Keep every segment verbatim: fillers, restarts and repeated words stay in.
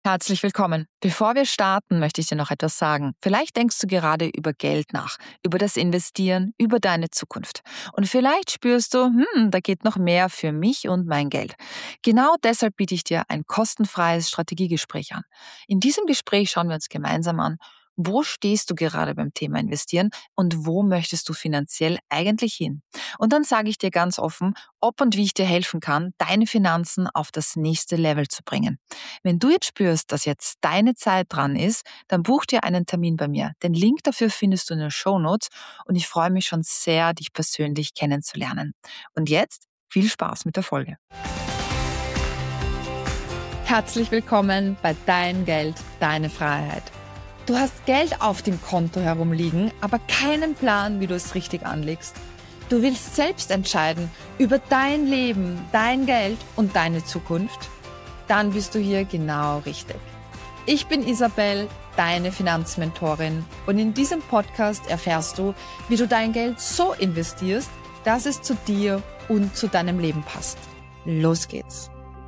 Herzlich willkommen. Bevor wir starten, möchte ich dir noch etwas sagen. Vielleicht denkst du gerade über Geld nach, über das Investieren, über deine Zukunft. Und vielleicht spürst du, hm, da geht noch mehr für mich und mein Geld. Genau deshalb biete ich dir ein kostenfreies Strategiegespräch an. In diesem Gespräch schauen wir uns gemeinsam an, wo stehst du gerade beim Thema Investieren und wo möchtest du finanziell eigentlich hin? Und dann sage ich dir ganz offen, ob und wie ich dir helfen kann, deine Finanzen auf das nächste Level zu bringen. Wenn du jetzt spürst, dass jetzt deine Zeit dran ist, dann buch dir einen Termin bei mir. Den Link dafür findest du in den Shownotes und ich freue mich schon sehr, dich persönlich kennenzulernen. Und jetzt viel Spaß mit der Folge. Herzlich willkommen bei Dein Geld, deine Freiheit. Du hast Geld auf dem Konto herumliegen, aber keinen Plan, wie du es richtig anlegst. Du willst selbst entscheiden über dein Leben, dein Geld und deine Zukunft? Dann bist du hier genau richtig. Ich bin Isabel, deine Finanzmentorin, und in diesem Podcast erfährst du, wie du dein Geld so investierst, dass es zu dir und zu deinem Leben passt. Los geht's!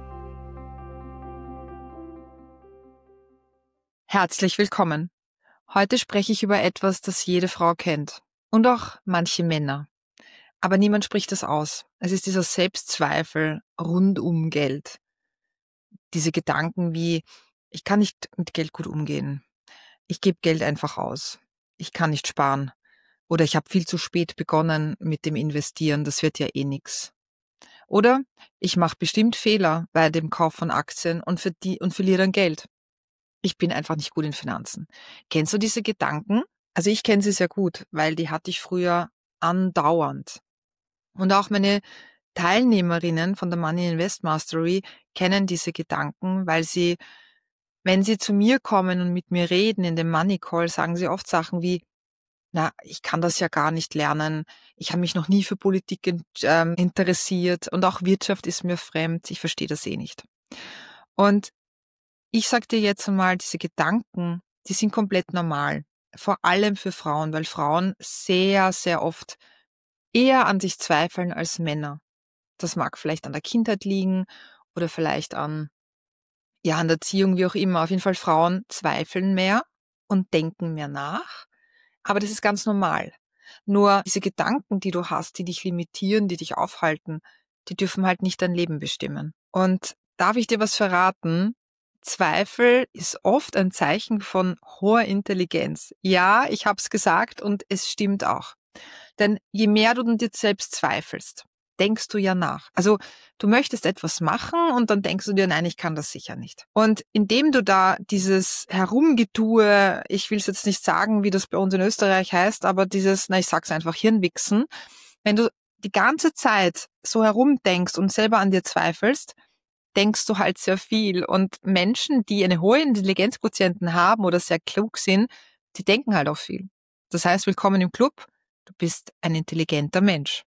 Herzlich willkommen. Heute spreche ich über etwas, das jede Frau kennt und auch manche Männer. Aber niemand spricht es aus. Es ist dieser Selbstzweifel rund um Geld. Diese Gedanken wie, ich kann nicht mit Geld gut umgehen. Ich gebe Geld einfach aus. Ich kann nicht sparen. Oder ich habe viel zu spät begonnen mit dem Investieren. Das wird ja eh nix. Oder ich mache bestimmt Fehler bei dem Kauf von Aktien und, verdien- und verliere dann Geld. Ich bin einfach nicht gut in Finanzen. Kennst du diese Gedanken? Also ich kenne sie sehr gut, weil die hatte ich früher andauernd. Und auch meine Teilnehmerinnen von der Money Invest Mastery kennen diese Gedanken, weil sie, wenn sie zu mir kommen und mit mir reden in dem Money Call, sagen sie oft Sachen wie, na, ich kann das ja gar nicht lernen, ich habe mich noch nie für Politik in- ähm, interessiert und auch Wirtschaft ist mir fremd, ich verstehe das eh nicht. Und ich sag dir jetzt einmal, diese Gedanken, die sind komplett normal, vor allem für Frauen, weil Frauen sehr, sehr oft eher an sich zweifeln als Männer. Das mag vielleicht an der Kindheit liegen oder vielleicht an, ja, an der Erziehung, wie auch immer. Auf jeden Fall, Frauen zweifeln mehr und denken mehr nach. Aber das ist ganz normal. Nur diese Gedanken, die du hast, die dich limitieren, die dich aufhalten, die dürfen halt nicht dein Leben bestimmen. Und darf ich dir was verraten? Zweifel ist oft ein Zeichen von hoher Intelligenz. Ja, ich habe es gesagt und es stimmt auch. Denn je mehr du an dir selbst zweifelst, denkst du ja nach. Also du möchtest etwas machen und dann denkst du dir, nein, ich kann das sicher nicht. Und indem du da dieses Herumgetue, ich will es jetzt nicht sagen, wie das bei uns in Österreich heißt, aber dieses, na ich sag's einfach, Hirnwichsen, wenn du die ganze Zeit so herumdenkst und selber an dir zweifelst, denkst du halt sehr viel. Und Menschen, die eine hohe Intelligenzquotienten haben oder sehr klug sind, die denken halt auch viel. Das heißt, willkommen im Club, du bist ein intelligenter Mensch.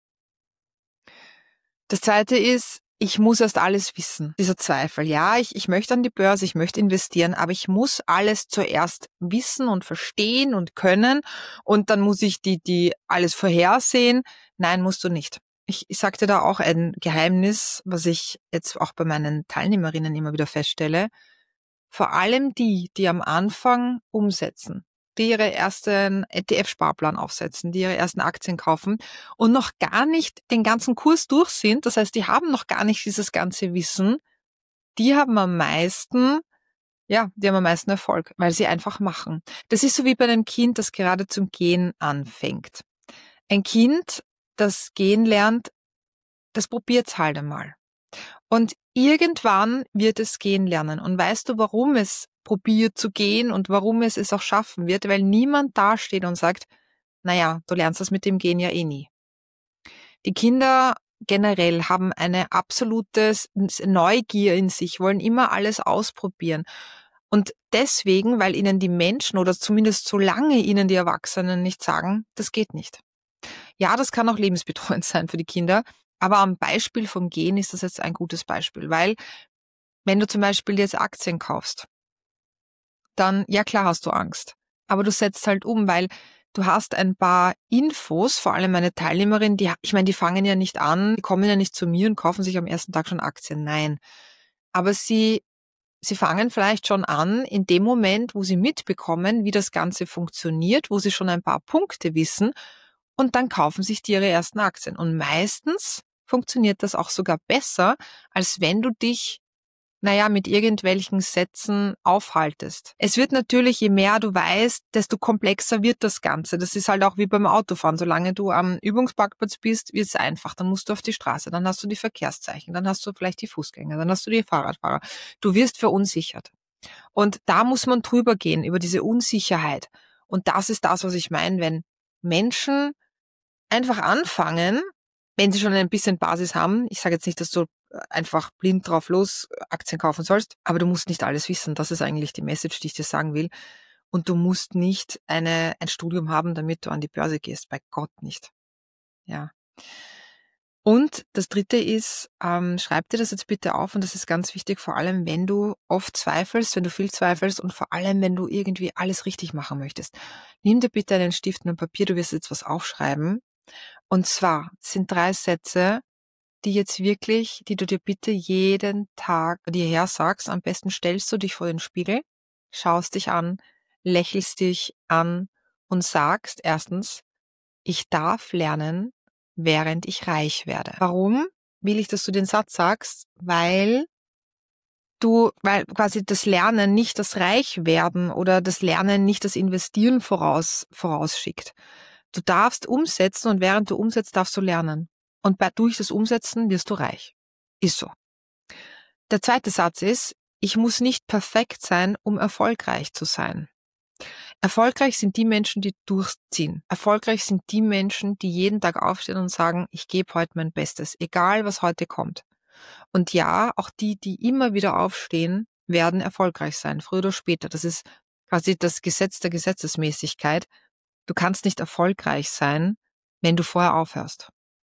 Das Zweite ist, ich muss erst alles wissen. Dieser Zweifel. Ja, ich, ich möchte an die Börse, ich möchte investieren, aber ich muss alles zuerst wissen und verstehen und können und dann muss ich die, die alles vorhersehen. Nein, musst du nicht. Ich, ich sagte da auch ein Geheimnis, was ich jetzt auch bei meinen Teilnehmerinnen immer wieder feststelle. Vor allem die, die am Anfang umsetzen, die ihre ersten E T F-Sparplan aufsetzen, die ihre ersten Aktien kaufen und noch gar nicht den ganzen Kurs durch sind, das heißt, die haben noch gar nicht dieses ganze Wissen, die haben am meisten, ja, die haben am meisten Erfolg, weil sie einfach machen. Das ist so wie bei einem Kind, das gerade zum Gehen anfängt. Ein Kind, das gehen lernt, das probiert's halt einmal. Und irgendwann wird es gehen lernen. Und weißt du, warum es probiert zu gehen und warum es es auch schaffen wird? Weil niemand dasteht und sagt, naja, du lernst das mit dem Gehen ja eh nie. Die Kinder generell haben eine absolute Neugier in sich, wollen immer alles ausprobieren. Und deswegen, weil ihnen die Menschen oder zumindest solange ihnen die Erwachsenen nicht sagen, das geht nicht. Ja, das kann auch lebensbedrohend sein für die Kinder, aber am Beispiel vom Gehen ist das jetzt ein gutes Beispiel, weil wenn du zum Beispiel jetzt Aktien kaufst, dann, ja klar hast du Angst, aber du setzt halt um, weil du hast ein paar Infos, vor allem meine Teilnehmerin, die, ich meine, die fangen ja nicht an, die kommen ja nicht zu mir und kaufen sich am ersten Tag schon Aktien, nein. Aber sie, sie fangen vielleicht schon an, in dem Moment, wo sie mitbekommen, wie das Ganze funktioniert, wo sie schon ein paar Punkte wissen, und dann kaufen sich die ihre ersten Aktien. Und meistens funktioniert das auch sogar besser, als wenn du dich, naja, mit irgendwelchen Sätzen aufhaltest. Es wird natürlich, je mehr du weißt, desto komplexer wird das Ganze. Das ist halt auch wie beim Autofahren. Solange du am Übungsparkplatz bist, wird es einfach. Dann musst du auf die Straße, dann hast du die Verkehrszeichen, dann hast du vielleicht die Fußgänger, dann hast du die Fahrradfahrer. Du wirst verunsichert. Und da muss man drüber gehen, über diese Unsicherheit. Und das ist das, was ich meine, wenn Menschen einfach anfangen, wenn sie schon ein bisschen Basis haben. Ich sage jetzt nicht, dass du einfach blind drauf los Aktien kaufen sollst, aber du musst nicht alles wissen. Das ist eigentlich die Message, die ich dir sagen will. Und du musst nicht eine, ein Studium haben, damit du an die Börse gehst. Bei Gott nicht. Ja. Und das Dritte ist, ähm, schreib dir das jetzt bitte auf, und das ist ganz wichtig, vor allem wenn du oft zweifelst, wenn du viel zweifelst und vor allem wenn du irgendwie alles richtig machen möchtest. Nimm dir bitte einen Stift und ein Papier, du wirst jetzt was aufschreiben. Und zwar sind drei Sätze, die jetzt wirklich, die du dir bitte jeden Tag dir her sagst. Am besten stellst du dich vor den Spiegel, schaust dich an, lächelst dich an und sagst erstens, ich darf lernen, während ich reich werde. Warum will ich, dass du den Satz sagst? Weil du, weil quasi das Lernen nicht das Reichwerden oder das Lernen nicht das Investieren voraus, vorausschickt. Du darfst umsetzen, und während du umsetzt, darfst du lernen. Und bei, durch das Umsetzen wirst du reich. Ist so. Der zweite Satz ist, ich muss nicht perfekt sein, um erfolgreich zu sein. Erfolgreich sind die Menschen, die durchziehen. Erfolgreich sind die Menschen, die jeden Tag aufstehen und sagen, ich gebe heute mein Bestes, egal was heute kommt. Und ja, auch die, die immer wieder aufstehen, werden erfolgreich sein, früher oder später. Das ist quasi das Gesetz der Gesetzesmäßigkeit. Du kannst nicht erfolgreich sein, wenn du vorher aufhörst.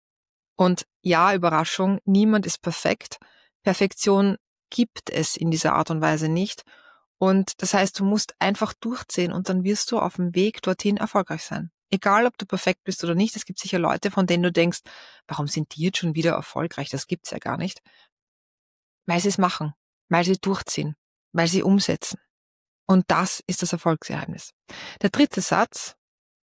Und ja, Überraschung, niemand ist perfekt. Perfektion gibt es in dieser Art und Weise nicht. Und das heißt, du musst einfach durchziehen und dann wirst du auf dem Weg dorthin erfolgreich sein. Egal, ob du perfekt bist oder nicht. Es gibt sicher Leute, von denen du denkst, warum sind die jetzt schon wieder erfolgreich? Das gibt's ja gar nicht. Weil sie es machen, weil sie durchziehen, weil sie umsetzen. Und das ist das Erfolgsgeheimnis. Der dritte Satz,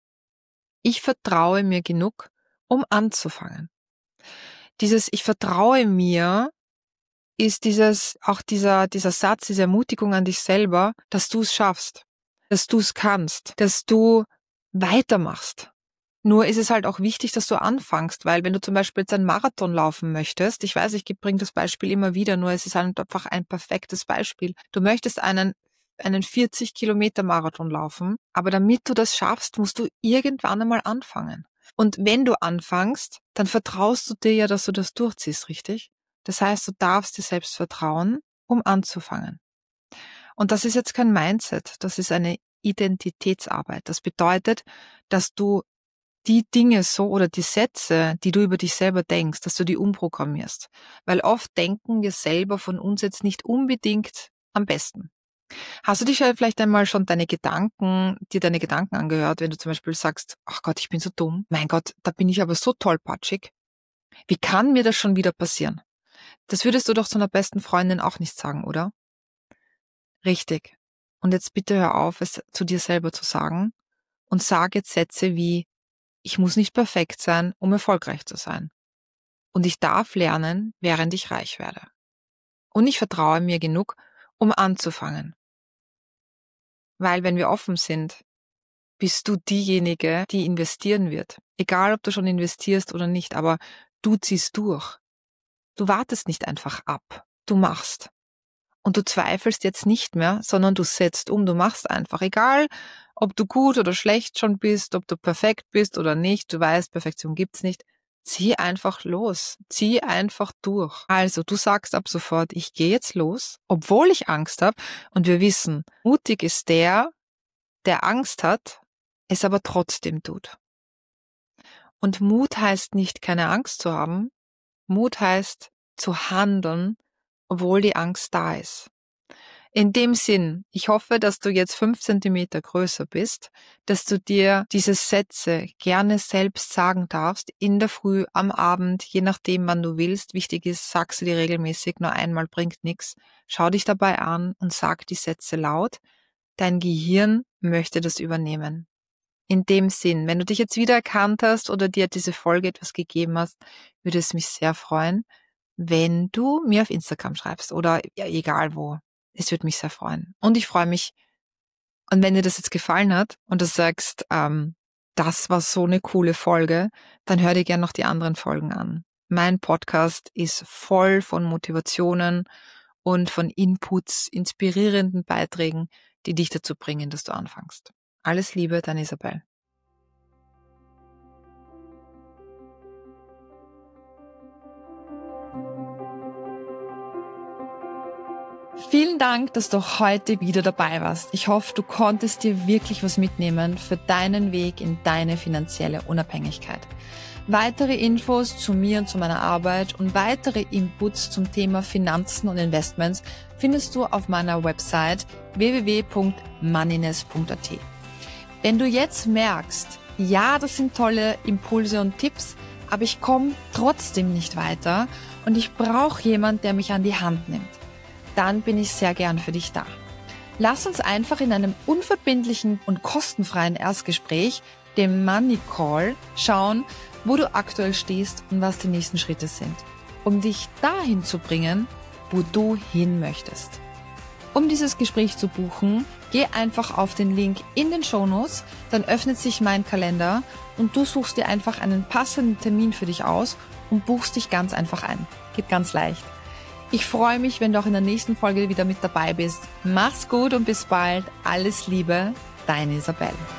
ich vertraue mir genug, um anzufangen. Dieses Ich vertraue mir ist dieses, auch dieser, dieser Satz, diese Ermutigung an dich selber, dass du es schaffst, dass du es kannst, dass du weitermachst. Nur ist es halt auch wichtig, dass du anfängst, weil wenn du zum Beispiel jetzt einen Marathon laufen möchtest, ich weiß, ich bringe das Beispiel immer wieder, nur es ist halt einfach ein perfektes Beispiel. Du möchtest einen einen vierzig Kilometer Marathon laufen, aber damit du das schaffst, musst du irgendwann einmal anfangen. Und wenn du anfängst, dann vertraust du dir ja, dass du das durchziehst, richtig? Das heißt, du darfst dir selbst vertrauen, um anzufangen. Und das ist jetzt kein Mindset, das ist eine Identitätsarbeit. Das bedeutet, dass du die Dinge so oder die Sätze, die du über dich selber denkst, dass du die umprogrammierst. Weil oft denken wir selber von uns jetzt nicht unbedingt am besten. Hast du dich vielleicht einmal schon deine Gedanken, dir deine Gedanken angehört, wenn du zum Beispiel sagst, ach Gott, ich bin so dumm. Mein Gott, da bin ich aber so tollpatschig. Wie kann mir das schon wieder passieren? Das würdest du doch zu einer besten Freundin auch nicht sagen, oder? Richtig. Und jetzt bitte hör auf, es zu dir selber zu sagen und sag jetzt Sätze wie, ich muss nicht perfekt sein, um erfolgreich zu sein. Und ich darf lernen, während ich reich werde. Und ich vertraue mir genug, um anzufangen. Weil wenn wir offen sind, bist du diejenige, die investieren wird. Egal, ob du schon investierst oder nicht, aber du ziehst durch. Du wartest nicht einfach ab. Du machst. Und du zweifelst jetzt nicht mehr, sondern du setzt um, du machst einfach. Egal, ob du gut oder schlecht schon bist, ob du perfekt bist oder nicht, du weißt, Perfektion gibt's nicht. Zieh einfach los. Zieh einfach durch. Also, du sagst ab sofort, ich gehe jetzt los, obwohl ich Angst habe. Und wir wissen, mutig ist der, der Angst hat, es aber trotzdem tut. Und Mut heißt nicht, keine Angst zu haben. Mut heißt, zu handeln, obwohl die Angst da ist. In dem Sinn, ich hoffe, dass du jetzt fünf Zentimeter größer bist, dass du dir diese Sätze gerne selbst sagen darfst, in der Früh, am Abend, je nachdem, wann du willst. Wichtig ist, sagst du die regelmäßig, nur einmal bringt nichts. Schau dich dabei an und sag die Sätze laut. Dein Gehirn möchte das übernehmen. In dem Sinn, wenn du dich jetzt wieder erkannt hast oder dir diese Folge etwas gegeben hast, würde es mich sehr freuen, wenn du mir auf Instagram schreibst oder ja, egal wo. Es würde mich sehr freuen. Und ich freue mich, und wenn dir das jetzt gefallen hat und du sagst, ähm, das war so eine coole Folge, dann hör dir gerne noch die anderen Folgen an. Mein Podcast ist voll von Motivationen und von Inputs, inspirierenden Beiträgen, die dich dazu bringen, dass du anfängst. Alles Liebe, deine Isabel. Vielen Dank, dass du heute wieder dabei warst. Ich hoffe, du konntest dir wirklich was mitnehmen für deinen Weg in deine finanzielle Unabhängigkeit. Weitere Infos zu mir und zu meiner Arbeit und weitere Inputs zum Thema Finanzen und Investments findest du auf meiner Website w w w punkt moneyness punkt a t. Wenn du jetzt merkst, ja, das sind tolle Impulse und Tipps, aber ich komme trotzdem nicht weiter und ich brauche jemanden, der mich an die Hand nimmt, dann bin ich sehr gern für dich da. Lass uns einfach in einem unverbindlichen und kostenfreien Erstgespräch, dem Money Call, schauen, wo du aktuell stehst und was die nächsten Schritte sind, um dich dahin zu bringen, wo du hin möchtest. Um dieses Gespräch zu buchen, geh einfach auf den Link in den Shownotes, dann öffnet sich mein Kalender und du suchst dir einfach einen passenden Termin für dich aus und buchst dich ganz einfach ein. Geht ganz leicht. Ich freue mich, wenn du auch in der nächsten Folge wieder mit dabei bist. Mach's gut und bis bald. Alles Liebe, deine Isabel.